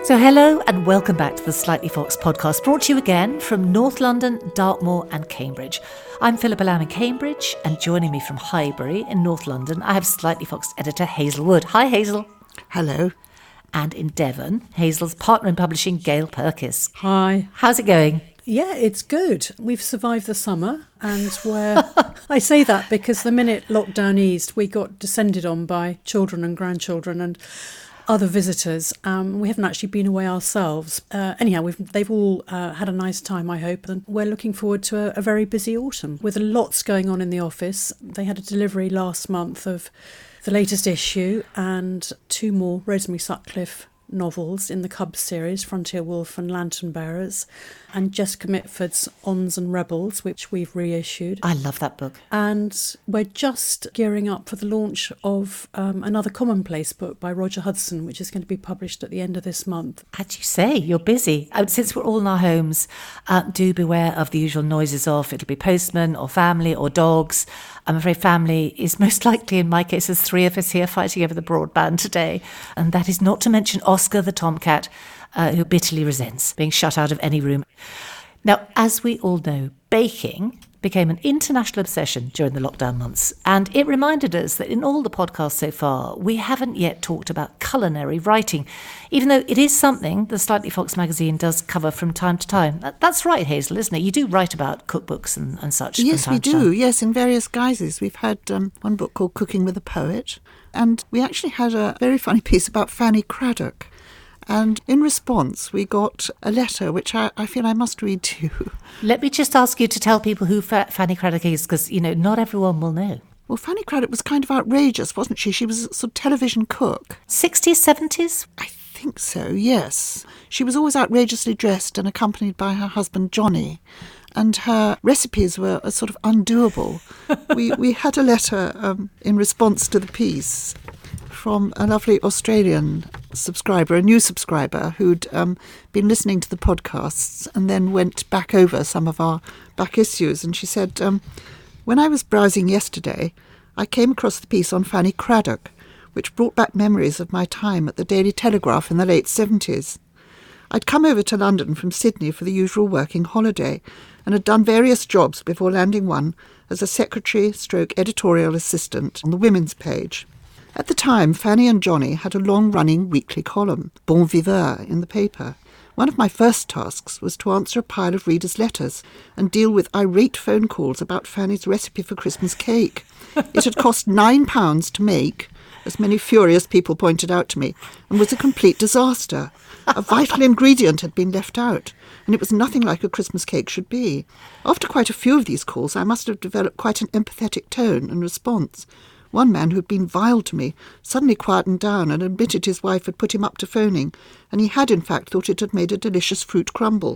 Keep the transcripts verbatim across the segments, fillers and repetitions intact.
So hello and welcome back to the Slightly Fox podcast, brought to you again from North London, Dartmoor and Cambridge. I'm Philippa Lamb in Cambridge, and joining me from Highbury in North London, I have Slightly Fox editor Hazel Wood. Hi Hazel. Hello. And in Devon, Hazel's partner in publishing, Gail Purkis. Hi. How's it going? Yeah, it's good. We've survived the summer, and we're... I say that because the minute lockdown eased, we got descended on by children and grandchildren and other visitors. Um, we haven't actually been away ourselves. Uh, anyhow, we've, they've all uh, had a nice time, I hope, and we're looking forward to a, a very busy autumn with lots going on in the office. They had a delivery last month of the latest issue and two more Rosemary Sutcliffe novels in the Cubs series, Frontier Wolf and Lantern Bearers, and Jessica Mitford's Ons and Rebels, which we've reissued. I love that book. And we're just gearing up for the launch of um, another commonplace book by Roger Hudson, which is going to be published at the end of this month. As you say, you're busy. Uh, since we're all in our homes, uh, do beware of the usual noises of it'll be postman or family or dogs. I'm afraid family is most likely, in my case, there's three of us here fighting over the broadband today. And that is not to mention Oscar the Tomcat, uh, who bitterly resents being shut out of any room. Now, as we all know, baking became an international obsession during the lockdown months, and it reminded us that in all the podcasts so far, we haven't yet talked about culinary writing, even though it is something the Slightly Fox magazine does cover from time to time. That, that's right, Hazel, isn't it? You do write about cookbooks and, and such. Yes, from time we to do. time. Yes, in various guises. We've had um, one book called Cooking with a Poet, and we actually had a very funny piece about Fanny Craddock. And in response, we got a letter, which I, I feel I must read to you. Let me just ask you to tell people who Fa- Fanny Craddock is, because, you know, not everyone will know. Well, Fanny Craddock was kind of outrageous, wasn't she? She was a sort of television cook. sixties, seventies? I think so, yes. She was always outrageously dressed and accompanied by her husband, Johnny. And her recipes were a sort of undoable. we, we had a letter um, in response to the piece from a lovely Australian subscriber, a new subscriber, who'd um, been listening to the podcasts and then went back over some of our back issues. And she said, um, when I was browsing yesterday, I came across the piece on Fanny Craddock, which brought back memories of my time at the Daily Telegraph in the late seventies. I'd come over to London from Sydney for the usual working holiday and had done various jobs before landing one as a secretary stroke editorial assistant on the women's page. At the time, Fanny and Johnny had a long-running weekly column, Bon Viveur, in the paper. One of my first tasks was to answer a pile of readers' letters and deal with irate phone calls about Fanny's recipe for Christmas cake. It had cost nine pounds to make, as many furious people pointed out to me, and was a complete disaster. A vital ingredient had been left out, and it was nothing like a Christmas cake should be. After quite a few of these calls, I must have developed quite an empathetic tone and response. One man who'd been vile to me suddenly quietened down and admitted his wife had put him up to phoning, and he had in fact thought it had made a delicious fruit crumble.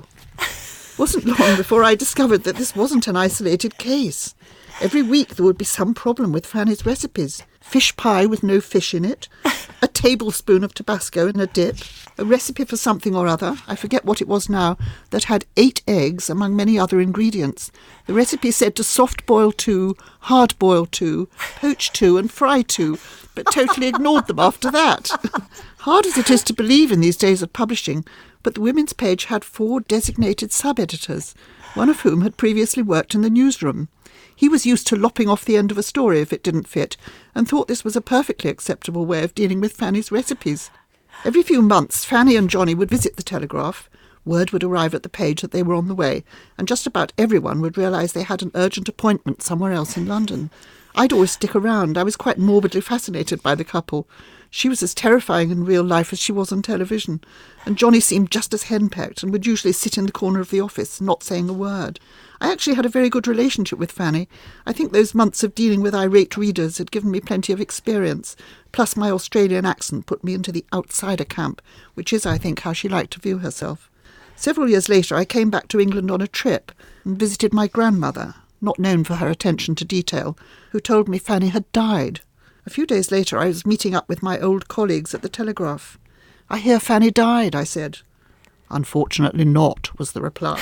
Wasn't long before I discovered that this wasn't an isolated case. Every week there would be some problem with Fanny's recipes. Fish pie with no fish in it, a tablespoon of Tabasco in a dip, a recipe for something or other, I forget what it was now, that had eight eggs among many other ingredients. The recipe said to soft boil two, hard boil two, poach two and fry two, but totally ignored them after that. Hard as it is to believe in these days of publishing, but the women's page had four designated sub-editors, one of whom had previously worked in the newsroom. He was used to lopping off the end of a story if it didn't fit, and thought this was a perfectly acceptable way of dealing with Fanny's recipes. Every few months, Fanny and Johnny would visit the Telegraph. Word would arrive at the page that they were on the way, and just about everyone would realise they had an urgent appointment somewhere else in London. I'd always stick around. I was quite morbidly fascinated by the couple. She was as terrifying in real life as she was on television, and Johnny seemed just as henpecked and would usually sit in the corner of the office, not saying a word. I actually had a very good relationship with Fanny. I think those months of dealing with irate readers had given me plenty of experience, plus my Australian accent put me into the outsider camp, which is, I think, how she liked to view herself. Several years later, I came back to England on a trip and visited my grandmother, not known for her attention to detail, who told me Fanny had died. A few days later, I was meeting up with my old colleagues at the Telegraph. "I hear Fanny died," I said. "Unfortunately not," was the reply.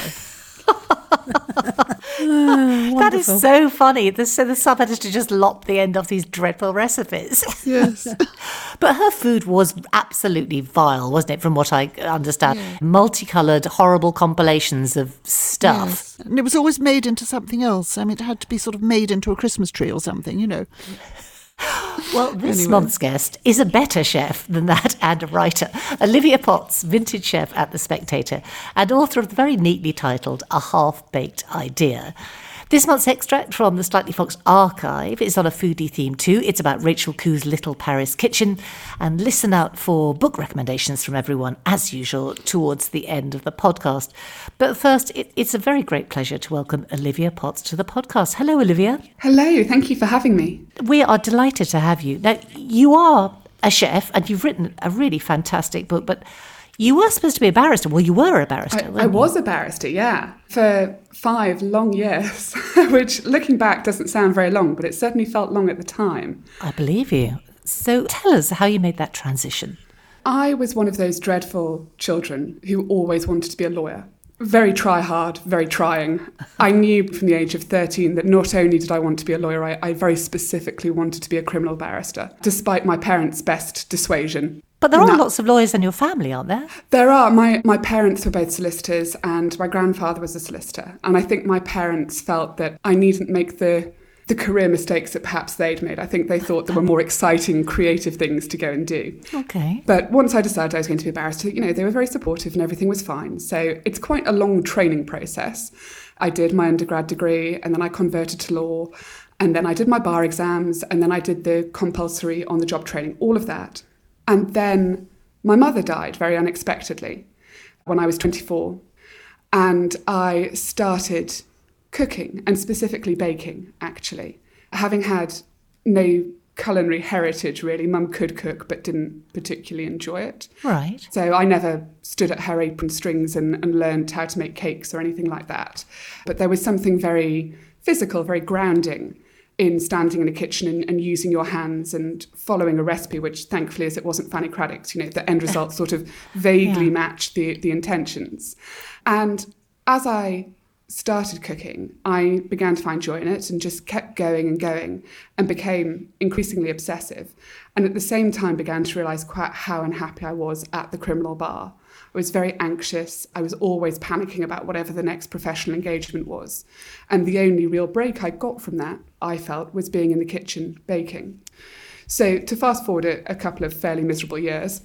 Oh, that is so funny. The, so the sub-editor just lopped the end off these dreadful recipes. Yes. But her food was absolutely vile, wasn't it, from what I understand? Yeah. Multicoloured, horrible compilations of stuff. Yes. And it was always made into something else. I mean, it had to be sort of made into a Christmas tree or something, you know. Well, this anyway. month's guest is a better chef than that and a writer. Olivia Potts, vintage chef at The Spectator and author of the very neatly titled A Half-Baked Idea. This month's extract from the Slightly Fox archive is on a foodie theme too. It's about Rachel Khoo's Little Paris Kitchen. And listen out for book recommendations from everyone, as usual, towards the end of the podcast. But first, it, it's a very great pleasure to welcome Olivia Potts to the podcast. Hello, Olivia. Hello, thank you for having me. We are delighted to have you. Now, you are a chef and you've written a really fantastic book, but you were supposed to be a barrister. Well, you were a barrister, I, weren't I was you? a barrister, yeah, for five long years, which looking back doesn't sound very long, but it certainly felt long at the time. I believe you. So tell us how you made that transition. I was one of those dreadful children who always wanted to be a lawyer. Very try hard, very trying. I knew from the age of thirteen that not only did I want to be a lawyer, I, I very specifically wanted to be a criminal barrister, despite my parents' best dissuasion. But there are That- lots of lawyers in your family, aren't there? There are. My, my parents were both solicitors and my grandfather was a solicitor. And I think my parents felt that I needn't make the, the career mistakes that perhaps they'd made. I think they thought there were more exciting, creative things to go and do. Okay. But once I decided I was going to be a barrister, you know, they were very supportive and everything was fine. So it's quite a long training process. I did my undergrad degree and then I converted to law and then I did my bar exams and then I did the compulsory on-the-job training, all of that. And then my mother died very unexpectedly when I was twenty-four. And I started cooking and specifically baking, actually. Having had no culinary heritage, really. Mum could cook but didn't particularly enjoy it. Right. So I never stood at her apron strings and, and learned how to make cakes or anything like that. But there was something very physical, very grounding in standing in a kitchen and, and using your hands and following a recipe, which thankfully, as it wasn't Fanny Craddock's, you know, the end result sort of vaguely Yeah. matched the, the intentions. And as I started cooking, I began to find joy in it and just kept going and going and became increasingly obsessive. And at the same time began to realise quite how unhappy I was at the criminal bar. I was very anxious. I was always panicking about whatever the next professional engagement was. And the only real break I got from that, I felt, was being in the kitchen baking. So to fast forward a, a couple of fairly miserable years,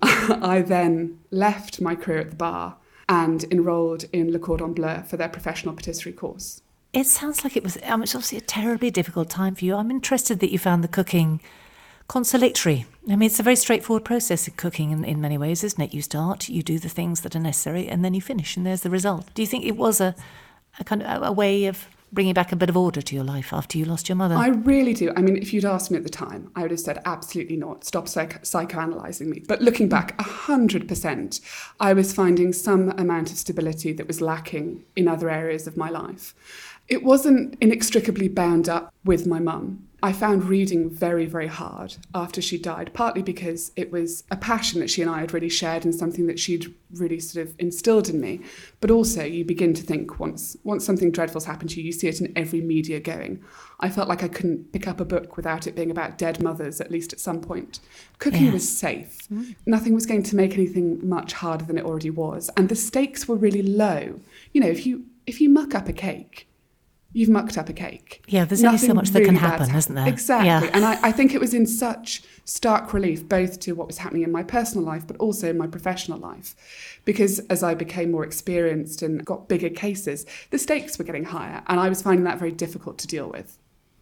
I then left my career at the bar and enrolled in Le Cordon Bleu for their professional patisserie course. It sounds like it was, um, it's obviously a terribly difficult time for you. I'm interested that you found the cooking consolatory. I mean, it's a very straightforward process in cooking in, in many ways, isn't it? You start, you do the things that are necessary, and then you finish, and there's the result. Do you think it was a, a kind of a, a way of bringing back a bit of order to your life after you lost your mother? I really do. I mean, if you'd asked me at the time, I would have said absolutely not. Stop psych- psychoanalyzing me. But looking back, one hundred percent, I was finding some amount of stability that was lacking in other areas of my life. It wasn't inextricably bound up with my mum. I found reading very, very hard after she died, partly because it was a passion that she and I had really shared and something that she'd really sort of instilled in me. But also you begin to think once once something dreadful's happened to you, you see it in every media going. I felt like I couldn't pick up a book without it being about dead mothers, at least at some point. Cooking Yes. was safe. Mm. Nothing was going to make anything much harder than it already was. And the stakes were really low. You know, if you if you muck up a cake, you've mucked up a cake. Yeah, there's only so Nothing much that can really bad's happen, isn't there? Exactly. Yeah. And I, I think it was in such stark relief, both to what was happening in my personal life, but also in my professional life. Because as I became more experienced and got bigger cases, the stakes were getting higher. And I was finding that very difficult to deal with.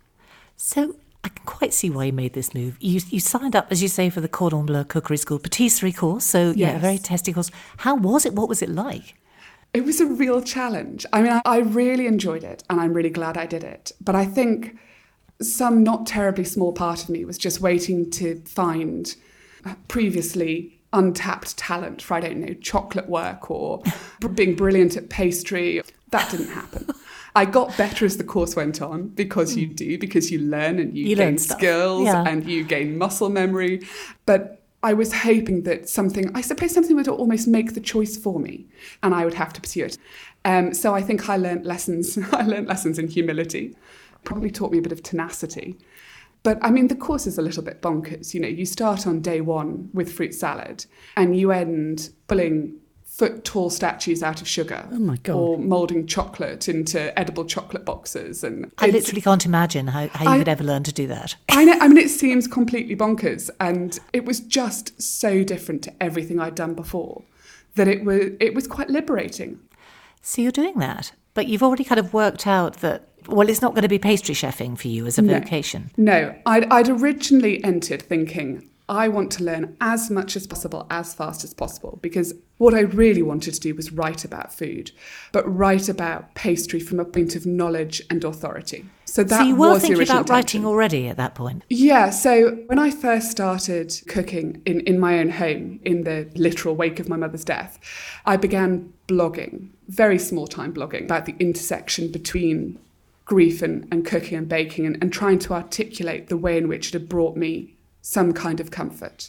So I can quite see why you made this move. You you signed up, as you say, for the Cordon Bleu Cookery School patisserie course. So yeah, a Yes. very testy course. How was it? What was it like? It was a real challenge. I mean, I, I really enjoyed it and I'm really glad I did it. But I think some not terribly small part of me was just waiting to find previously untapped talent for, I don't know, chocolate work or b- being brilliant at pastry. That didn't happen. I got better as the course went on, because you do, because you learn and you, You gain learn stuff. skills Yeah. and you gain muscle memory. But I was hoping that something, I suppose something would almost make the choice for me and I would have to pursue it. Um, so I think I learned lessons, I learned lessons in humility, probably taught me a bit of tenacity. But I mean, the course is a little bit bonkers. You know, you start on day one with fruit salad and you end pulling foot tall statues out of sugar. Oh my God. Or moulding chocolate into edible chocolate boxes. And I it's- literally can't imagine how, how you I- could ever learn to do that. I know, I mean, it seems completely bonkers. And it was just so different to everything I'd done before that it was, it was quite liberating. So you're doing that, but you've already kind of worked out that, well, it's not going to be pastry chefing for you as a No. vocation. No, I'd, I'd originally entered thinking, I want to learn as much as possible, as fast as possible, because what I really wanted to do was write about food, but write about pastry from a point of knowledge and authority. So that So you were was the thinking original about writing intention. already at that point. Yeah, so when I first started cooking in, in my own home, in the literal wake of my mother's death, I began blogging, very small time blogging, about the intersection between grief and, and cooking and baking, and, and trying to articulate the way in which it had brought me some kind of comfort.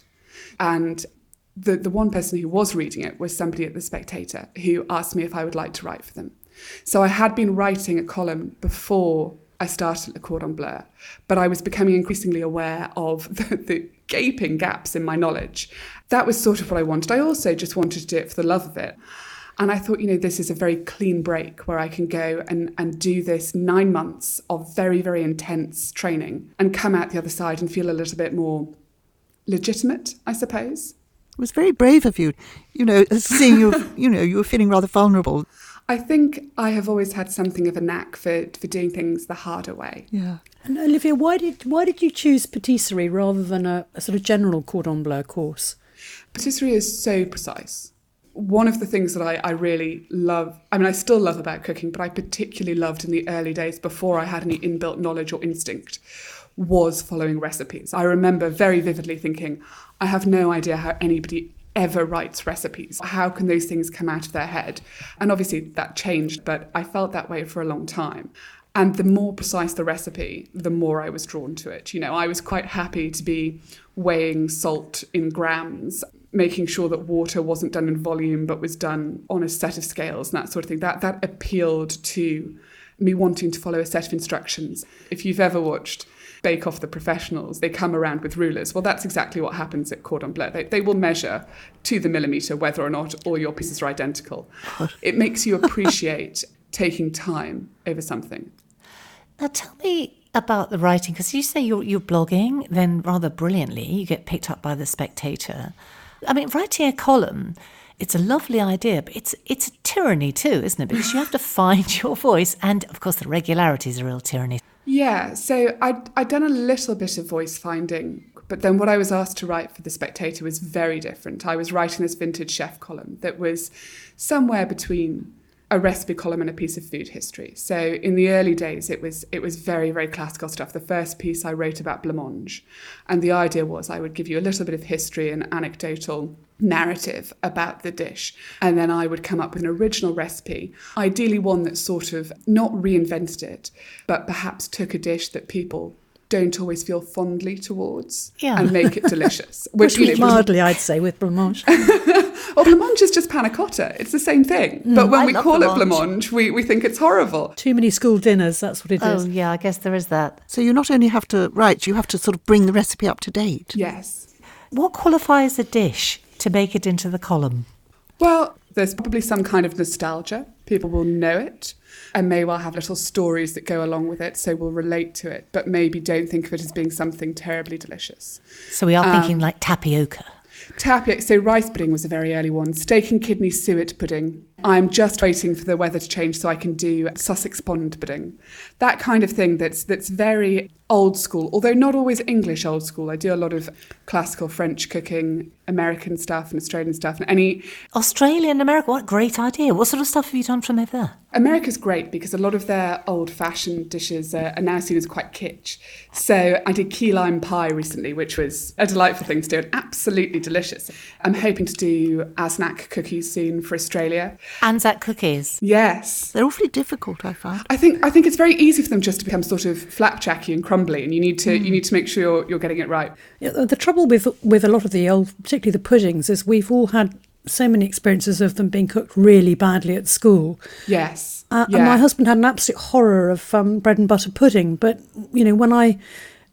And the, the one person who was reading it was somebody at The Spectator who asked me if I would like to write for them. So I had been writing a column before I started Le Cordon Bleu, but I was becoming increasingly aware of the, the gaping gaps in my knowledge. That was sort of what I wanted. I also just wanted to do it for the love of it. And I thought, you know, this is a very clean break where I can go and, and do this nine months of very, very intense training and come out the other side and feel a little bit more legitimate, I suppose. It was very brave of you, you know, seeing you, you know, you were feeling rather vulnerable. I think I have always had something of a knack for, for doing things the harder way. Yeah. And Olivia, why did why did you choose patisserie rather than a, a sort of general cordon bleu course? Patisserie is so precise. One of the things that I, I really love, I mean, I still love about cooking, but I particularly loved in the early days before I had any inbuilt knowledge or instinct, was following recipes. I remember very vividly thinking, I have no idea how anybody ever writes recipes. How can those things come out of their head? And obviously that changed, but I felt that way for a long time. And the more precise the recipe, the more I was drawn to it. You know, I was quite happy to be weighing salt in grams, making sure that water wasn't done in volume, but was done on a set of scales and that sort of thing. That that appealed to me wanting to follow a set of instructions. If you've ever watched Bake Off the Professionals, they come around with rulers. Well, that's exactly what happens at Cordon Bleu. They, they will measure to the millimetre whether or not all your pieces are identical. It makes you appreciate taking time over something. Now tell me about the writing, because you say you're, you're blogging, then rather brilliantly you get picked up by The Spectator. I mean, writing a column, it's a lovely idea, but it's it's a tyranny too, isn't it? Because you have to find your voice, and of course the regularity is a real tyranny. Yeah, so I'd, I'd done a little bit of voice finding, but then what I was asked to write for The Spectator was very different. I was writing this vintage chef column that was somewhere between a recipe column and a piece of food history. So in the early days, it was it was very, very classical stuff. The first piece I wrote about blancmange, and the idea was I would give you a little bit of history and anecdotal narrative about the dish, and then I would come up with an original recipe, ideally one that sort of not reinvented it, but perhaps took a dish that people don't always feel fondly towards, Yeah. and make it delicious. Which you was know, mildly, I'd say, with blancmange. well, blancmange is just panna cotta. It's the same thing. but when I we love call blancmange. it blancmange, we, we think it's horrible. Too many school dinners, that's what it Oh, is. yeah, I guess there is that. So you not only have to write, you have to sort of bring the recipe up to date. Yes. What qualifies a dish to make it into the column? Well, there's probably some kind of nostalgia. People will know it and may well have little stories that go along with it, so will relate to it, but maybe don't think of it as being something terribly delicious. So we are Um, thinking like tapioca. Tapioca, so rice pudding was a very early one. Steak and kidney suet pudding. I'm just waiting for the weather to change so I can do Sussex pond pudding. That kind of thing that's that's very old school, although not always English old school. I do a lot of classical French cooking, American stuff and Australian stuff. And any Australia and America, what a great idea. What sort of stuff have you done from over there? America's great because a lot of their old-fashioned dishes are, are now seen as quite kitsch. So I did key lime pie recently, which was a delightful thing to do and absolutely delicious. I'm hoping to do Asnac cookies soon for Australia. Anzac cookies. Yes. They're awfully difficult, I find. I think I think it's very easy for them just to become sort of flapjacky and crumbly, and you need to you need to make sure you're, you're getting it right. Yeah, the the trouble with with a lot of the old, particularly the puddings, is we've all had so many experiences of them being cooked really badly at school. Yes. Uh, yeah. And my husband had an absolute horror of um, bread and butter pudding. But, you know, when I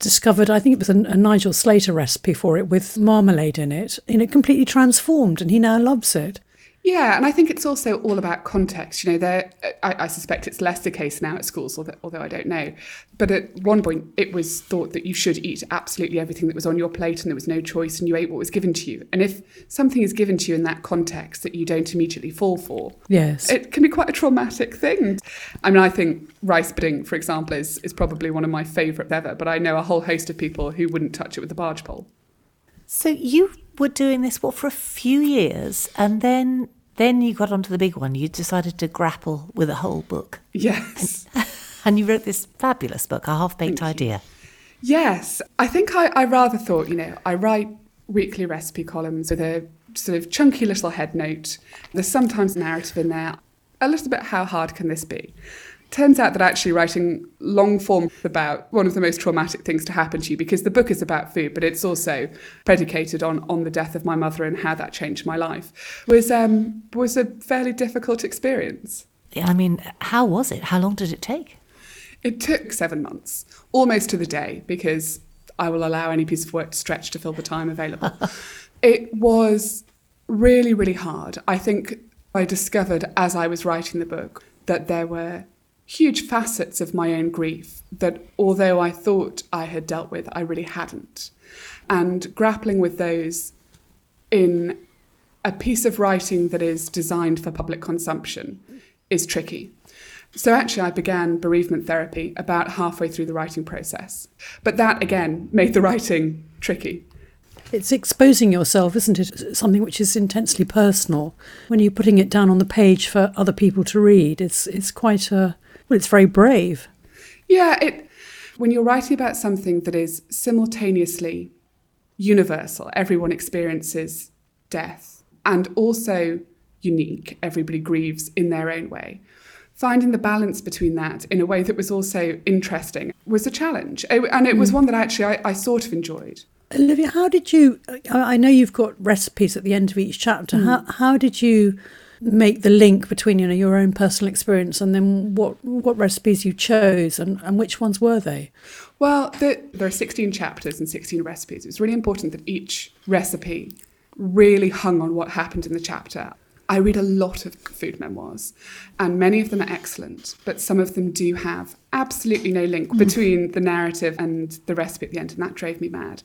discovered, I think it was a, a Nigel Slater recipe for it with marmalade in it, and it completely transformed, and he now loves it. Yeah, and I think it's also all about context. You know, there. I, I suspect it's less the case now at schools, although, although I don't know. But at one point, it was thought that you should eat absolutely everything that was on your plate, and there was no choice, and you ate what was given to you. And if something is given to you in that context that you don't immediately fall for, yes, it can be quite a traumatic thing. I mean, I think rice pudding, for example, is is probably one of my favourites ever. But I know a whole host of people who wouldn't touch it with a barge pole. So you were doing this, what, for a few years, and then then you got onto the big one. You decided to grapple with a whole book. Yes. And, and you wrote this fabulous book, A Half-Baked Idea. Yes. I think I, I rather thought, you know, I write weekly recipe columns with a sort of chunky little head note. There's sometimes narrative in there. A little bit, how hard can this be? Turns out that actually writing long form about one of the most traumatic things to happen to you, because the book is about food, but it's also predicated on on the death of my mother and how that changed my life, was um, was a fairly difficult experience. I mean, how was it? How long did it take? It took seven months, almost to the day, because I will allow any piece of work to stretch to fill the time available. It was really, really hard. I think I discovered as I was writing the book that there were huge facets of my own grief that, although I thought I had dealt with, I really hadn't. And grappling with those in a piece of writing that is designed for public consumption is tricky. So actually I began bereavement therapy about halfway through the writing process. But that, again, made the writing tricky. It's exposing yourself, isn't it? Something which is intensely personal. When you're putting it down on the page for other people to read, it's it's quite a... Well, it's very brave. Yeah, it. When you're writing about something that is simultaneously universal, everyone experiences death, and also unique, everybody grieves in their own way. Finding the balance between that in a way that was also interesting was a challenge. And it was mm. one that actually I, I sort of enjoyed. Olivia, how did you... I know you've got recipes at the end of each chapter. Mm. How, how did you make the link between, you know, your own personal experience and then what what recipes you chose, and, and which ones were they? Well, the, there are sixteen chapters and sixteen recipes. It was really important that each recipe really hung on what happened in the chapter. I read a lot of food memoirs, and many of them are excellent, but some of them do have absolutely no link mm. between the narrative and the recipe at the end, and that drove me mad.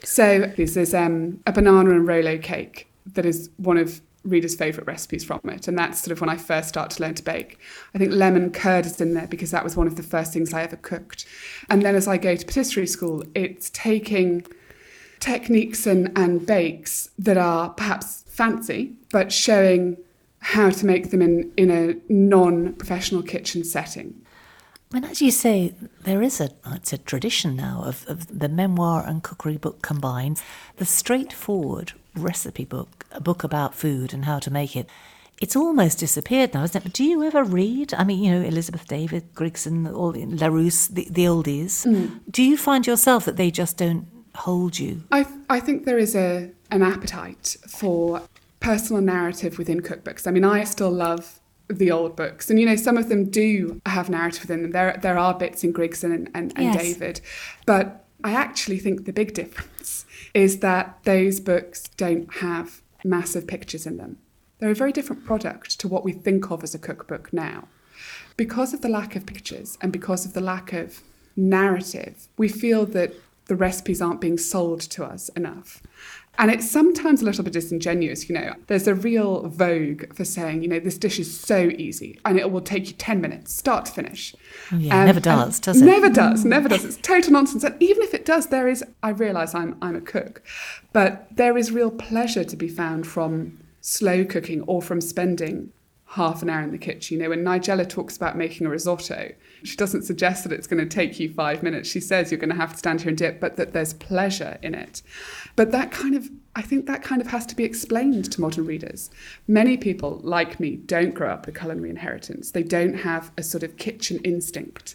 So there's um, a banana and Rolo cake that is one of readers' favourite recipes from it, and that's sort of when I first start to learn to bake. I think lemon curd is in there because that was one of the first things I ever cooked. And then as I go to patisserie school, it's taking techniques and, and bakes that are perhaps fancy, but showing how to make them in, in a non-professional kitchen setting. And as you say, there is a it's a tradition now of, of the memoir and cookery book combined. The straightforward recipe book, a book about food and how to make it, it's almost disappeared now, isn't it? But do you ever read? I mean, you know, Elizabeth David, Grigson, all Larousse, the, the oldies. Mm. Do you find yourself that they just don't hold you? I I think there is a an appetite for personal narrative within cookbooks. I mean, I still love the old books, and you know, some of them do have narrative within them. There there are bits in Grigson and, and, and yes. David, but I actually think the big difference is that those books don't have massive pictures in them. They're a very different product to what we think of as a cookbook now. Because of the lack of pictures and because of the lack of narrative, we feel that the recipes aren't being sold to us enough. And it's sometimes a little bit disingenuous, you know. There's a real vogue for saying, you know, this dish is so easy and it will take you ten minutes, start to finish. Oh, yeah, um, never does, does it? Never does, never does. It's total nonsense. And even if it does, there is, I realise I'm I'm a cook, but there is real pleasure to be found from slow cooking or from spending half an hour in the kitchen. You know, when Nigella talks about making a risotto, she doesn't suggest that it's going to take you five minutes. She says you're going to have to stand here and dip, but that there's pleasure in it. But that kind of, I think that kind of has to be explained to modern readers. Many people, like me, don't grow up with culinary inheritance. They don't have a sort of kitchen instinct.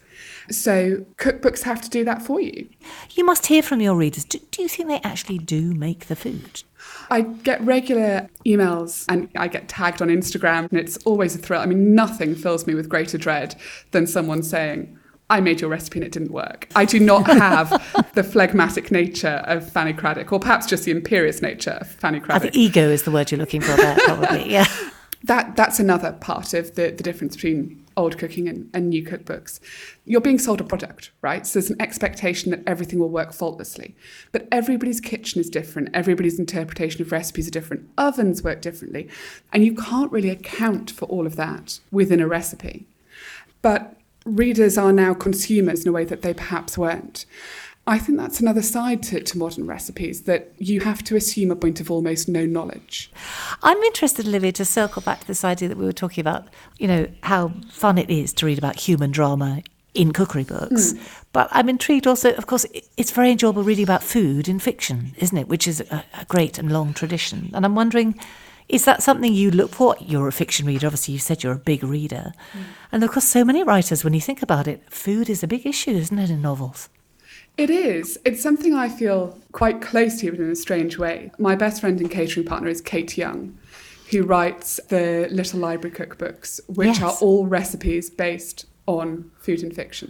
So cookbooks have to do that for you. You must hear from your readers. Do, do you think they actually do make the food? I get regular emails and I get tagged on Instagram, and it's always a thrill. I mean, nothing fills me with greater dread than someone saying, I made your recipe and it didn't work. I do not have the phlegmatic nature of Fanny Craddock, or perhaps just the imperious nature of Fanny I Craddock. think ego is the word you're looking for there, probably, yeah. That That's another part of the, the difference between old cooking and, and new cookbooks. You're being sold a product, right? So there's an expectation that everything will work faultlessly. But everybody's kitchen is different. Everybody's interpretation of recipes are different. Ovens work differently. And you can't really account for all of that within a recipe. But readers are now consumers in a way that they perhaps weren't. I think that's another side to, to modern recipes, that you have to assume a point of almost no knowledge. I'm interested, Olivia, to circle back to this idea that we were talking about, you know, how fun it is to read about human drama in cookery books. Mm. But I'm intrigued also, of course, it's very enjoyable reading about food in fiction, isn't it? Which is a, a great and long tradition. And I'm wondering, is that something you look for? You're a fiction reader. Obviously, you said you're a big reader. Mm. And of course, so many writers, when you think about it, food is a big issue, isn't it, in novels? It is. It's something I feel quite close to, but in a strange way. My best friend and catering partner is Kate Young, who writes the Little Library cookbooks, which yes. are all recipes based on food and fiction.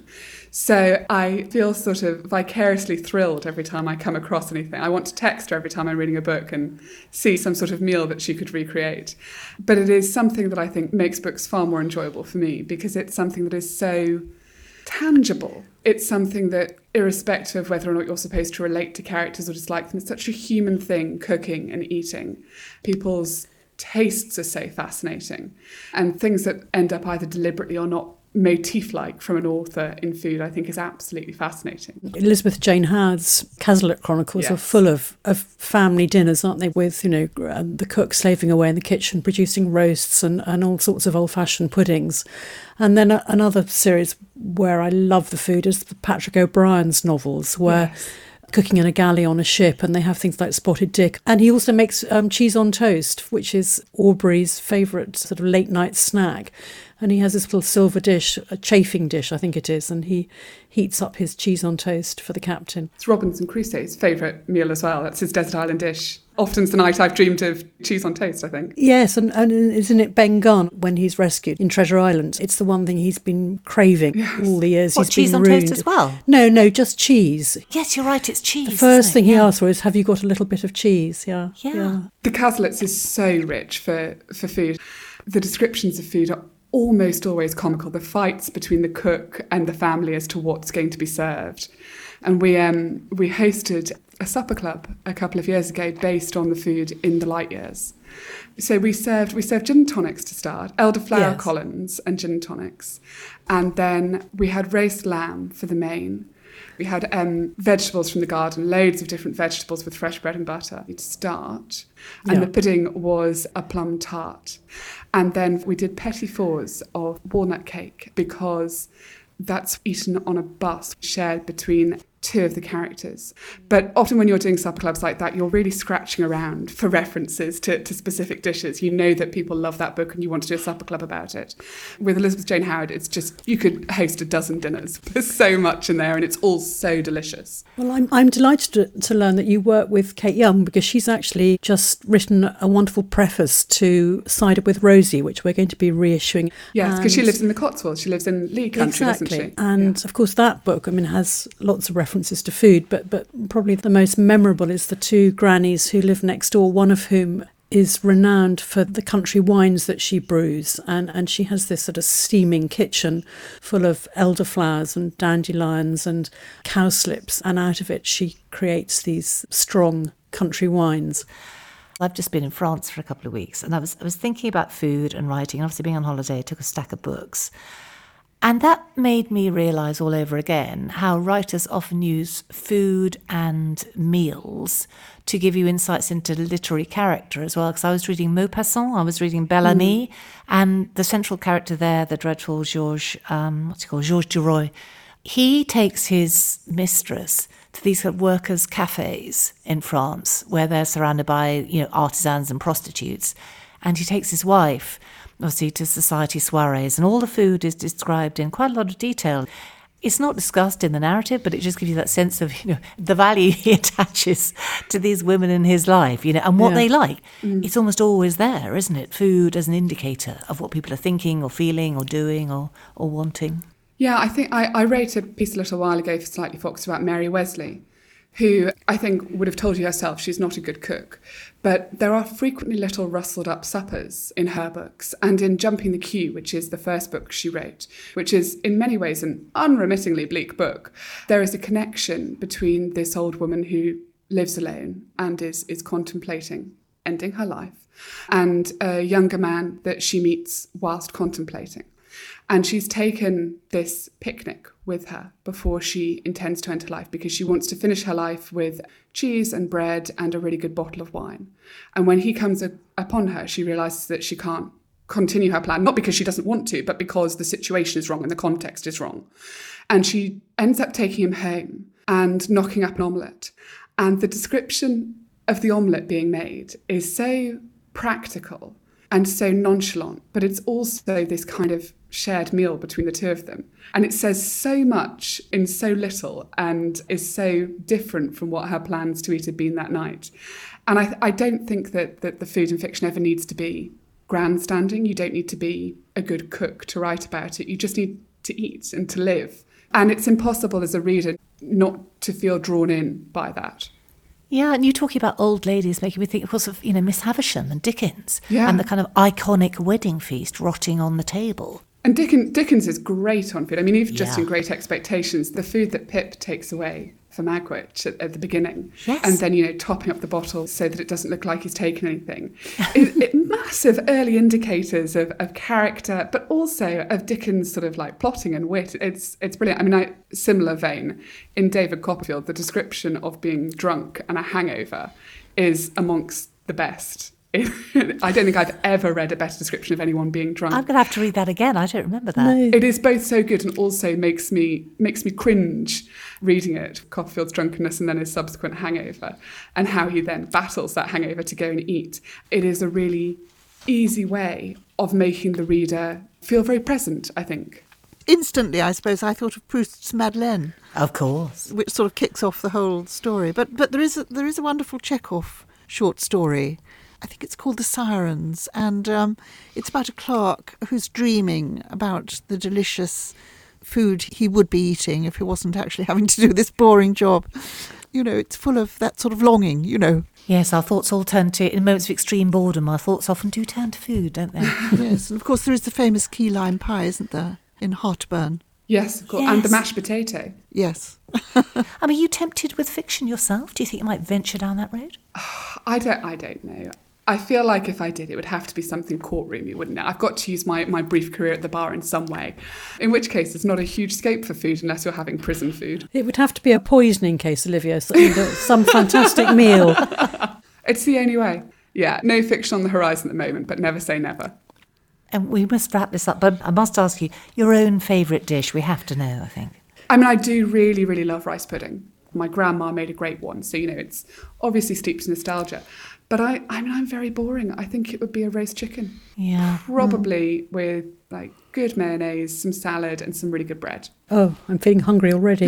So I feel sort of vicariously thrilled every time I come across anything. I want to text her every time I'm reading a book and see some sort of meal that she could recreate. But it is something that I think makes books far more enjoyable for me, because it's something that is so tangible. It's something that, irrespective of whether or not you're supposed to relate to characters or dislike them, it's such a human thing, cooking and eating. People's tastes are so fascinating. And things that end up either deliberately or not motif-like from an author in food, I think, is absolutely fascinating. Elizabeth Jane Howard's Cazalet Chronicles yes. are full of, of family dinners, aren't they, with, you know, the cook slaving away in the kitchen, producing roasts and, and all sorts of old-fashioned puddings. And then a, another series where I love the food is Patrick O'Brien's novels, where yes. cooking in a galley on a ship, and they have things like Spotted Dick. And he also makes um, cheese on toast, which is Aubrey's favourite sort of late-night snack. And he has this little silver dish, a chafing dish, I think it is, and he heats up his cheese on toast for the captain. It's Robinson Crusoe's favourite meal as well. That's his desert island dish. Often's the night I've dreamed of cheese on toast, I think. Yes, and, and isn't it Ben Gunn, when he's rescued in Treasure Island? It's the one thing he's been craving yes. all the years what, he's cheese been on ruined. Toast as well? No, no, just cheese. Yes, you're right, it's cheese. The first thing he yeah. asked for is, have you got a little bit of cheese? Yeah. Yeah. yeah. The Cazalets is so rich for, for food. The descriptions of food are almost always comical. The fights between the cook and the family as to what's going to be served. And we um, we hosted a supper club a couple of years ago based on the food in the light years. So we served we served gin and tonics to start, elderflower yes. Collins and gin and tonics. And then we had roast lamb for the main. We had um, vegetables from the garden, loads of different vegetables with fresh bread and butter to start. And yeah. the pudding was a plum tart. And then we did petit fours of walnut cake, because that's eaten on a bus shared between two of the characters. But often when you're doing supper clubs like that, you're really scratching around for references to, to specific dishes. You know that people love that book and you want to do a supper club about it. With Elizabeth Jane Howard, it's just, you could host a dozen dinners. There's so much in there and it's all so delicious. Well, I'm, I'm delighted to, to learn that you work with Kate Young, because she's actually just written a wonderful preface to Cider with Rosie, which we're going to be reissuing. Yes, because she lives in the Cotswolds. She lives in Lee Country, exactly. doesn't she? And yeah. of course that book, I mean, has lots of references to food, but but probably the most memorable is the two grannies who live next door, one of whom is renowned for the country wines that she brews, and, and she has this sort of steaming kitchen full of elderflowers and dandelions and cowslips, and out of it she creates these strong country wines. I've just been in France for a couple of weeks, and I was I was thinking about food and writing. Obviously, being on holiday, I took a stack of books. And that made me realise all over again how writers often use food and meals to give you insights into literary character as well. Because I was reading Maupassant, I was reading Bellamy, mm. and the central character there, the dreadful Georges, um, what's he called, Georges Duroy, he takes his mistress to these kind of workers' cafes in France where they're surrounded by, you know, artisans and prostitutes. And he takes his wife, obviously, to society soirees, and all the food is described in quite a lot of detail. It's not discussed in the narrative, but it just gives you that sense of, you know, the value he attaches to these women in his life, you know, and what yeah. they like. Mm. It's almost always there, isn't it? Food as an indicator of what people are thinking or feeling or doing or, or wanting. Yeah, I think I, I wrote a piece a little while ago for Slightly Fox about Mary Wesley, who I think would have told you herself she's not a good cook. But there are frequently little rustled up suppers in her books, and in Jumping the Queue, which is the first book she wrote, which is in many ways an unremittingly bleak book, there is a connection between this old woman who lives alone and is, is contemplating ending her life, and a younger man that she meets whilst contemplating. And she's taken this picnic with her before she intends to enter life, because she wants to finish her life with cheese and bread and a really good bottle of wine. And when he comes a- upon her, she realises that she can't continue her plan, not because she doesn't want to, but because the situation is wrong and the context is wrong. And she ends up taking him home and knocking up an omelette. And the description of the omelette being made is so practical and so nonchalant, but it's also this kind of shared meal between the two of them. And it says so much in so little and is so different from what her plans to eat had been that night. And I, I don't think that, that the food in fiction ever needs to be grandstanding. You don't need to be a good cook to write about it. You just need to eat and to live. And it's impossible as a reader not to feel drawn in by that. Yeah, and you talking about old ladies making me think, of course, of, you know, Miss Havisham and Dickens, Yeah. and the kind of iconic wedding feast rotting on the table. And Dickens, Dickens is great on food. I mean, even just Yeah. in Great Expectations, the food that Pip takes away for Magwitch at, at the beginning, Yes. and then, you know, topping up the bottle so that it doesn't look like he's taken anything. it, it, massive early indicators of, of character, but also of Dickens' sort of like plotting and wit. It's it's brilliant. I mean, I, similar vein, in David Copperfield, the description of being drunk and a hangover is amongst the best. I don't think I've ever read a better description of anyone being drunk. I'm going to have to read that again. I don't remember that. No. It is both so good and also makes me makes me cringe reading it, Copperfield's drunkenness and then his subsequent hangover, and how he then battles that hangover to go and eat. It is a really easy way of making the reader feel very present, I think. Instantly, I suppose, I thought of Proust's Madeleine, Of course. which sort of kicks off the whole story. But but there is a, there is a wonderful Chekhov short story. I think it's called The Sirens, and um, it's about a clerk who's dreaming about the delicious food he would be eating if he wasn't actually having to do this boring job. You know, it's full of that sort of longing, you know. Yes, our thoughts all turn to, in moments of extreme boredom, our thoughts often do turn to food, don't they? Yes, and of course there is the famous key lime pie, isn't there, in Heartburn? Yes, of course. And the Yes. mashed potato. Yes. I mean, are you tempted with fiction yourself? Do you think you might venture down that road? I don't I don't know. I feel like if I did, it would have to be something courtroomy, wouldn't it? I've got to use my, my brief career at the bar in some way, in which case it's not a huge scope for food unless you're having prison food. It would have to be a poisoning case, Olivia, some, some fantastic meal. It's the only way. Yeah, no fiction on the horizon at the moment, but never say never. And we must wrap this up, but I must ask you, your own favourite dish, we have to know, I think. I mean, I do really, really love rice pudding. My grandma made a great one, so, you know, it's obviously steeped in nostalgia. But I, I mean, I'm very boring. I think it would be a roast chicken. Yeah. Probably with, like, good mayonnaise, some salad and some really good bread. Oh, I'm feeling hungry already.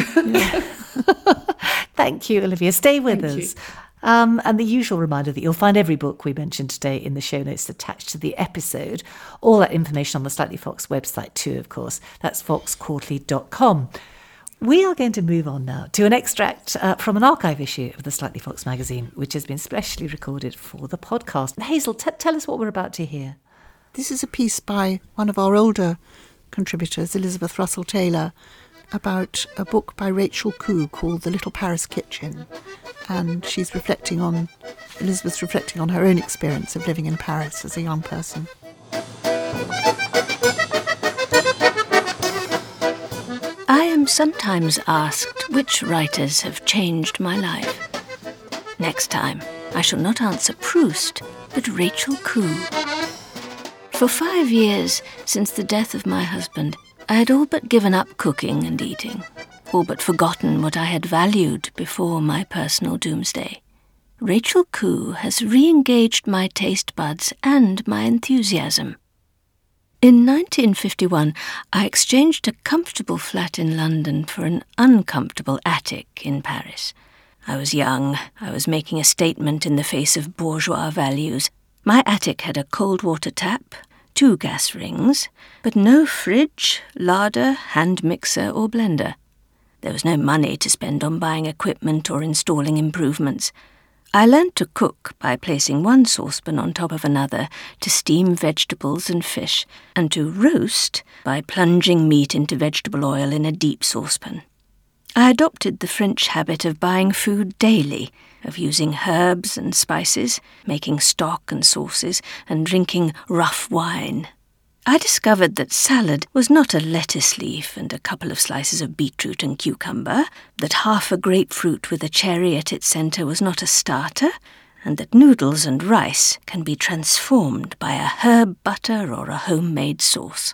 Thank you, Olivia. Stay with Thank us. Um, and the usual reminder that you'll find every book we mentioned today in the show notes attached to the episode. All that information on the Slightly Fox website too, of course. That's fox quarterly dot com. We are going to move on now to an extract uh, from an archive issue of the Slightly Fox magazine, which has been specially recorded for the podcast. Hazel, t- tell us what we're about to hear. This is a piece by one of our older contributors, Elizabeth Russell Taylor, about a book by Rachel Koo called The Little Paris Kitchen. And she's reflecting on, Elizabeth's reflecting on her own experience of living in Paris as a young person. I am sometimes asked which writers have changed my life. Next time, I shall not answer Proust, but Rachel Koo. For five years, since the death of my husband, I had all but given up cooking and eating, all but forgotten what I had valued before my personal doomsday. Rachel Koo has re-engaged my taste buds and my enthusiasm. In nineteen fifty-one, I exchanged a comfortable flat in London for an uncomfortable attic in Paris. I was young. I was making a statement in the face of bourgeois values. My attic had a cold water tap, two gas rings, but no fridge, larder, hand mixer or blender. There was no money to spend on buying equipment or installing improvements. I learned to cook by placing one saucepan on top of another to steam vegetables and fish, and to roast by plunging meat into vegetable oil in a deep saucepan. I adopted the French habit of buying food daily, of using herbs and spices, making stock and sauces, and drinking rough wine. I discovered that salad was not a lettuce leaf and a couple of slices of beetroot and cucumber, that half a grapefruit with a cherry at its centre was not a starter, and that noodles and rice can be transformed by a herb butter or a homemade sauce.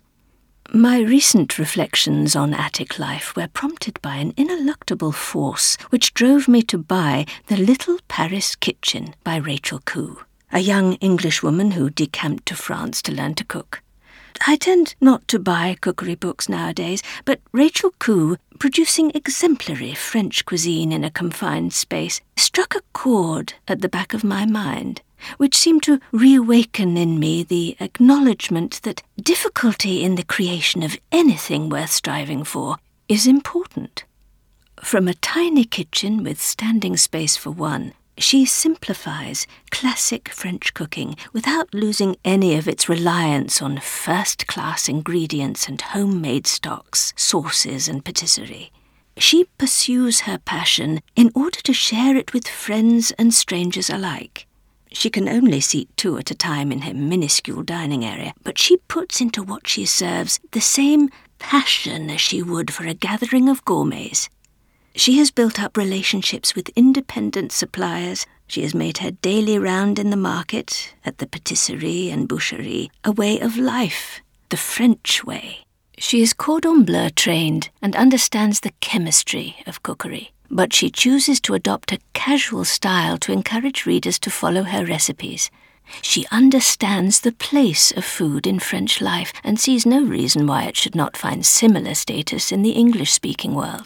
My recent reflections on attic life were prompted by an ineluctable force which drove me to buy The Little Paris Kitchen by Rachel Khoo, a young Englishwoman who decamped to France to learn to cook. I tend not to buy cookery books nowadays, but Rachel Khoo, producing exemplary French cuisine in a confined space, struck a chord at the back of my mind, which seemed to reawaken in me the acknowledgement that difficulty in the creation of anything worth striving for is important. From a tiny kitchen with standing space for one, she simplifies classic French cooking without losing any of its reliance on first-class ingredients and homemade stocks, sauces and patisserie. She pursues her passion in order to share it with friends and strangers alike. She can only seat two at a time in her minuscule dining area, but she puts into what she serves the same passion as she would for a gathering of gourmets. She has built up relationships with independent suppliers. She has made her daily round in the market, at the patisserie and boucherie, a way of life, the French way. She is cordon bleu trained and understands the chemistry of cookery, but she chooses to adopt a casual style to encourage readers to follow her recipes. She understands the place of food in French life and sees no reason why it should not find similar status in the English-speaking world.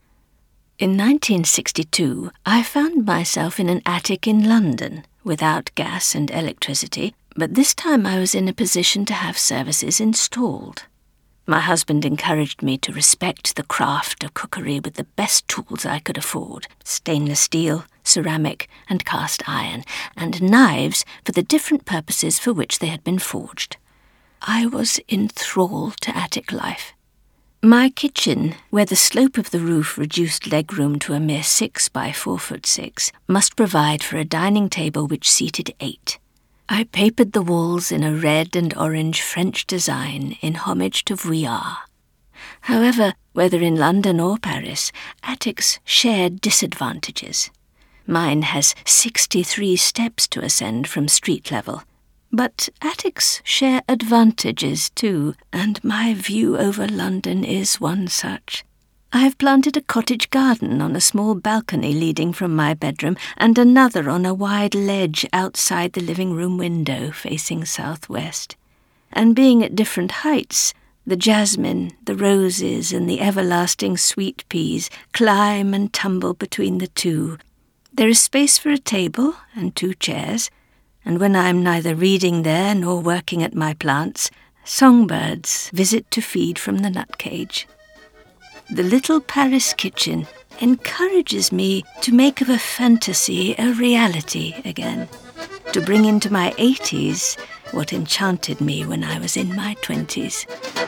In nineteen sixty-two, I found myself in an attic in London, without gas and electricity, but this time I was in a position to have services installed. My husband encouraged me to respect the craft of cookery with the best tools I could afford, stainless steel, ceramic and cast iron, and knives for the different purposes for which they had been forged. I was enthralled to attic life. My kitchen, where the slope of the roof reduced legroom to a mere six by four foot six, must provide for a dining table which seated eight. I papered the walls in a red and orange French design in homage to Vuillard. However, whether in London or Paris, attics share disadvantages. Mine has sixty-three steps to ascend from street level. But attics share advantages too, and my view over London is one such. I have planted a cottage garden on a small balcony leading from my bedroom, and another on a wide ledge outside the living room window facing southwest. And being at different heights, the jasmine, the roses, and the everlasting sweet peas climb and tumble between the two. There is space for a table and two chairs, and when I am neither reading there nor working at my plants, songbirds visit to feed from the nut cage. The Little Paris Kitchen encourages me to make of a fantasy a reality again, to bring into my eighties what enchanted me when I was in my twenties.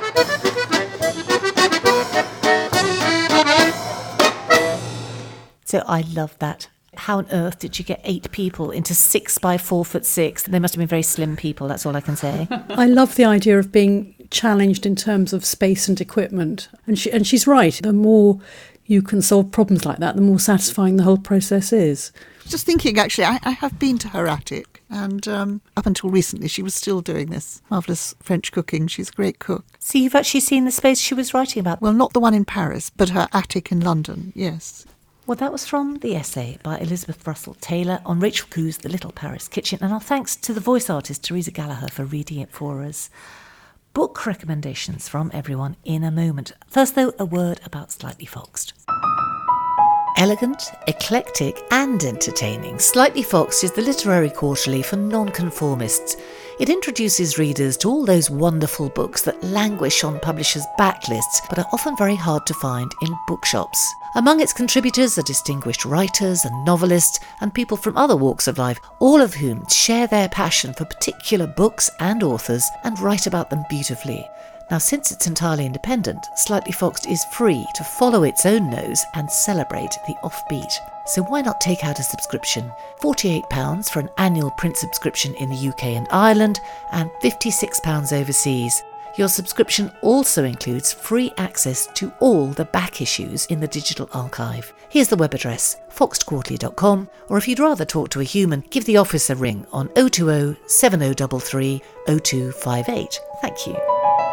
So I love that. How on earth did you get eight people into six by four foot six? They must have been very slim people, that's all I can say. I love the idea of being challenged in terms of space and equipment. And she, and she's right. The more you can solve problems like that, the more satisfying the whole process is. Just thinking, actually, I, I have been to her attic, and um, up until recently she was still doing this marvellous French cooking. She's a great cook. So you've actually seen the space she was writing about? Well, not the one in Paris, but her attic in London, yes. Well, that was from the essay by Elizabeth Russell Taylor on Rachel Khoo's The Little Paris Kitchen, and our thanks to the voice artist Teresa Gallagher for reading it for us. Book recommendations from everyone in a moment. First, though, a word about Slightly Foxed. Elegant, eclectic and entertaining, Slightly Foxed is the literary quarterly for nonconformists. It introduces readers to all those wonderful books that languish on publishers' backlists but are often very hard to find in bookshops. Among its contributors are distinguished writers and novelists and people from other walks of life, all of whom share their passion for particular books and authors and write about them beautifully. Now, since it's entirely independent, Slightly Foxed is free to follow its own nose and celebrate the offbeat. So why not take out a subscription? forty-eight pounds for an annual print subscription in the U K and Ireland and fifty-six pounds overseas. Your subscription also includes free access to all the back issues in the digital archive. Here's the web address, foxed quarterly dot com, or if you'd rather talk to a human, give the office a ring on oh two oh, seven oh three three, oh two five eight. Thank you.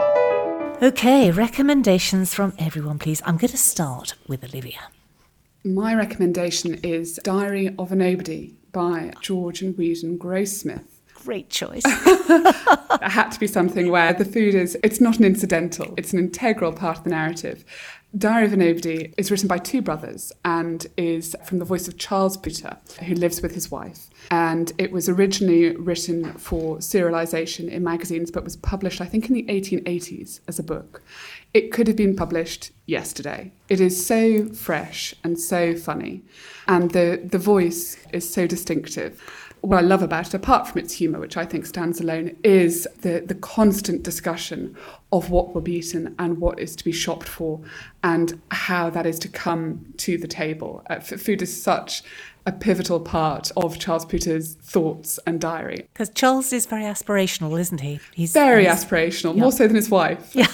OK, recommendations from everyone, please. I'm going to start with Olivia. My recommendation is Diary of a Nobody by George and Whedon Grossmith. Great choice. It had to be something where the food is, it's not an incidental, it's an integral part of the narrative. Diary of a Nobody is written by two brothers and is from the voice of Charles Puter, who lives with his wife. And it was originally written for serialisation in magazines, but was published, I think, in the eighteen eighties as a book. It could have been published yesterday. It is so fresh and so funny. And the, the voice is so distinctive. What I love about it, apart from its humour, which I think stands alone, is the, the constant discussion of what will be eaten and what is to be shopped for and how that is to come to the table. Uh, f- food is such a pivotal part of Charles Puter's thoughts and diary. Because Charles is very aspirational, isn't he? He's Very he's, aspirational, yeah. more so than his wife. Yeah.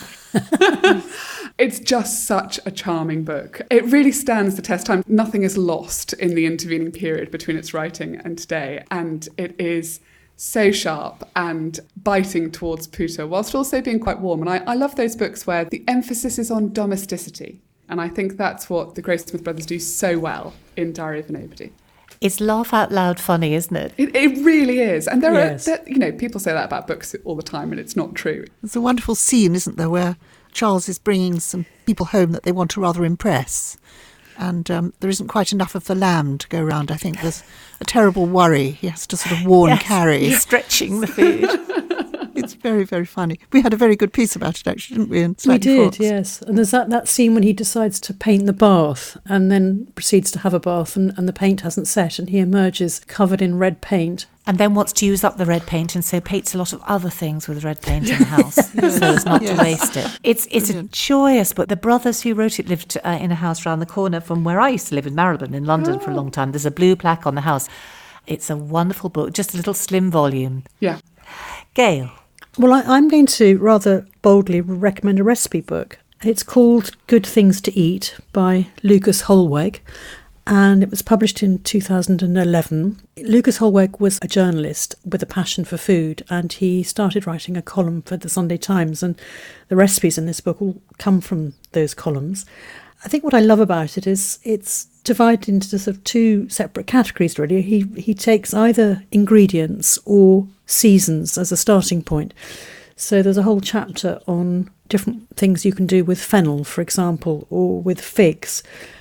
It's just such a charming book. It really stands the test of time. Nothing is lost in the intervening period between its writing and today. And it is so sharp and biting towards Puter, whilst also being quite warm. And I, I love those books where the emphasis is on domesticity. And I think that's what the Grossmith brothers do so well in Diary of a Nobody. It's laugh out loud funny, isn't it? It, it really is. And there Yes. are, there, you know, people say that about books all the time and it's not true. There's a wonderful scene, isn't there, where Charles is bringing some people home that they want to rather impress. And um, there isn't quite enough of the lamb to go round. I think there's a terrible worry. He has to sort of warn Yes, Carrie. he's stretching the food. It's very, very funny. We had a very good piece about it, actually, didn't we? In We Slightly did, Foxed? yes. And there's that, that scene when he decides to paint the bath and then proceeds to have a bath and, and the paint hasn't set and he emerges covered in red paint. And then wants to use up the red paint and so paints a lot of other things with red paint in the house so as not Yes. to waste it. It's it's Brilliant. a joyous book. The brothers who wrote it lived uh, in a house round the corner from where I used to live in Marylebone in London for a long time. There's a blue plaque on the house. It's a wonderful book, just a little slim volume. Yeah. Gail. Well, I, I'm going to rather boldly recommend a recipe book. It's called Good Things to Eat by Lucas Holweg, and it was published in two thousand eleven. Lucas Holweg was a journalist with a passion for food, and he started writing a column for the Sunday Times, and the recipes in this book all come from those columns. I think what I love about it is it's divided into sort of two separate categories, really. He he takes either ingredients or seasons as a starting point. So there's a whole chapter on different things you can do with fennel, for example, or with figs,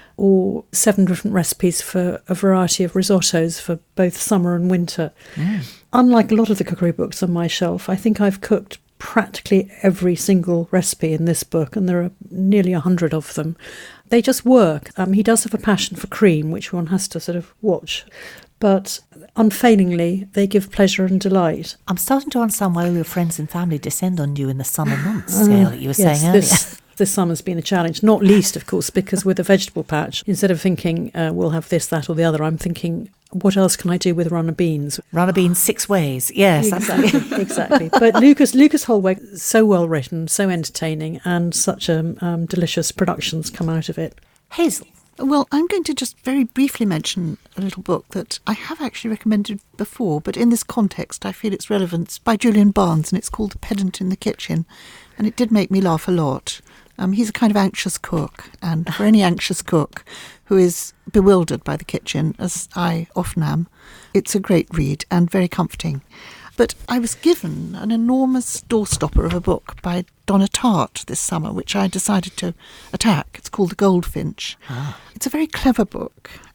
or seven different recipes for a variety of risottos for both summer and winter. Mm. Unlike a lot of the cookery books on my shelf, I think I've cooked practically every single recipe in this book, and there are nearly a hundred of them. They just work. Um, he does have a passion for cream, which one has to sort of watch. But unfailingly, they give pleasure and delight. I'm starting to understand why all your friends and family descend on you in the summer months, Gail, that you were Yes, saying earlier. This, this summer's been a challenge, not least, of course, because with a vegetable patch, instead of thinking uh, we'll have this, that or the other, I'm thinking, what else can I do with runner beans? Runner beans six ways. Yes, absolutely. Exactly, exactly. But Lucas Lucas Holweg, so well written, so entertaining, and such um, um, delicious productions come out of it. Hazel. Well, I'm going to just very briefly mention a little book that I have actually recommended before, but in this context I feel its relevance, by Julian Barnes, and it's called The Pedant in the Kitchen, and it did make me laugh a lot. Um, he's a kind of anxious cook, and for any anxious cook who is bewildered by the kitchen, as I often am, it's a great read and very comforting. But I was given an enormous doorstopper of a book by Donna Tartt this summer, which I decided to attack. It's called The Goldfinch. Ah. It's a very clever book.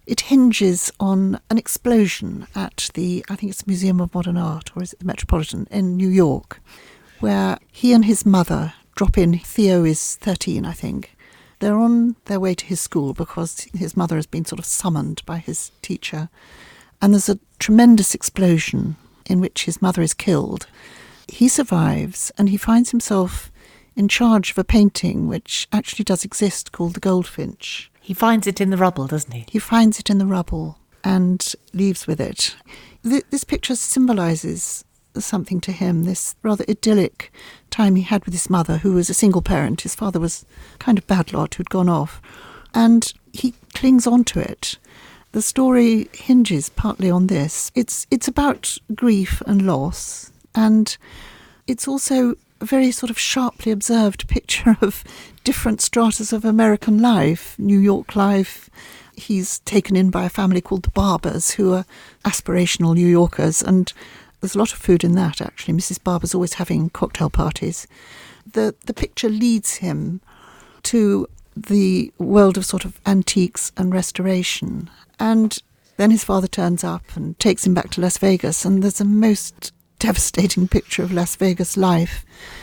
It hinges on an explosion at the, I think it's the Museum of Modern Art, or is it the Metropolitan, in New York, where he and his mother drop in. Theo is thirteen, I think. They're on their way to his school because his mother has been sort of summoned by his teacher. And there's a tremendous explosion in which his mother is killed. He survives, and he finds himself in charge of a painting which actually does exist called The Goldfinch. He finds it in the rubble, doesn't he? He finds it in the rubble and leaves with it. Th- this picture symbolises something to him, this rather idyllic time he had with his mother, who was a single parent. His father was kind of bad lot who'd gone off. And he clings on to it. The story hinges partly on this. It's it's about grief and loss, and it's also a very sort of sharply observed picture of different stratas of American life, New York life. He's taken in by a family called the Barbers, who are aspirational New Yorkers, and there's a lot of food in that, actually. Missus Barber's always having cocktail parties. The the picture leads him to the world of sort of antiques and restoration. And then his father turns up and takes him back to Las Vegas, and there's a most devastating picture of Las Vegas life.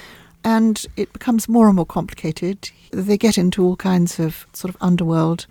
And it becomes more and more complicated. They get into all kinds of sort of underworld.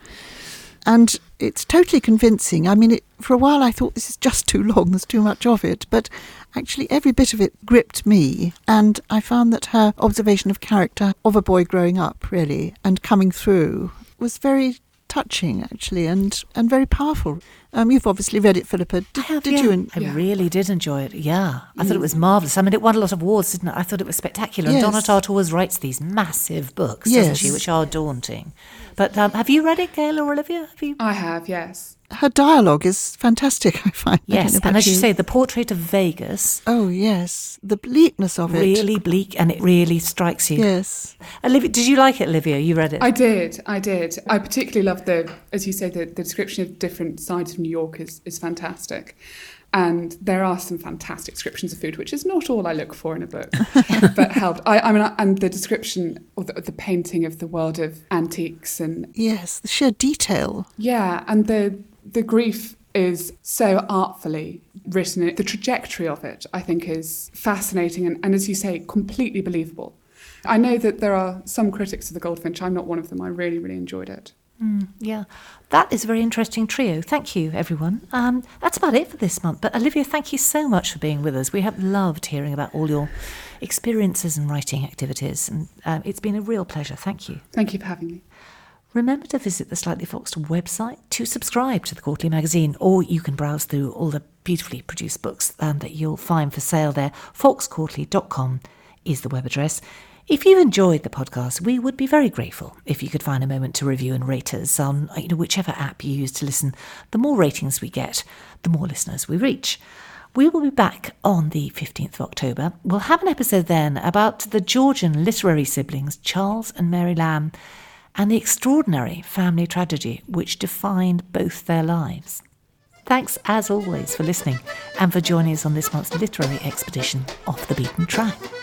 And it's totally convincing. I mean, it, for a while I thought this is just too long, there's too much of it. But actually every bit of it gripped me. And I found that her observation of character of a boy growing up, really, and coming through was very touching, actually, and, and very powerful. Um, you've obviously read it, Philippa. Did, I have, did yeah. you? En- I Yeah. really did enjoy it, yeah. I thought it was marvellous. I mean, it won a lot of awards, didn't it? I thought it was spectacular. Yes. And Donna Tartt always writes these massive books, doesn't Yes. she, which are daunting. But um, have you read it, Gail or Olivia? Have you? I have, yes. Her dialogue is fantastic, I find. I don't Yes, know and about as you say, the portrait of Vegas, Oh, yes. The bleakness of it. really bleak, and it really strikes you. Yes. Olivia, did you like it, Olivia? You read it? I did, I did. I particularly loved the, as you say, the, the description of different sides of New York is, is fantastic. And there are some fantastic descriptions of food, which is not all I look for in a book, but helped. I, I mean, and the description or the, the painting of the world of antiques and Yes, the sheer detail. yeah, and the the grief is so artfully written. The trajectory of it, I think, is fascinating and, and as you say, completely believable. I know that there are some critics of The Goldfinch. I'm not one of them. I really, really enjoyed it. Mm, yeah, that is a very interesting trio. Thank you, everyone. Um, that's about it for this month. But Olivia, thank you so much for being with us. We have loved hearing about all your experiences and writing activities, and um, it's been a real pleasure. Thank you. Thank you for having me. Remember to visit the Slightly Foxed website to subscribe to the Quarterly Magazine, or you can browse through all the beautifully produced books um, that you'll find for sale there. fox quarterly dot com is the web address. If you enjoyed the podcast, we would be very grateful if you could find a moment to review and rate us on you know, whichever app you use to listen. The more ratings we get, the more listeners we reach. We will be back on the fifteenth of October. We'll have an episode then about the Georgian literary siblings Charles and Mary Lamb and the extraordinary family tragedy which defined both their lives. Thanks as always for listening and for joining us on this month's literary expedition off the beaten track.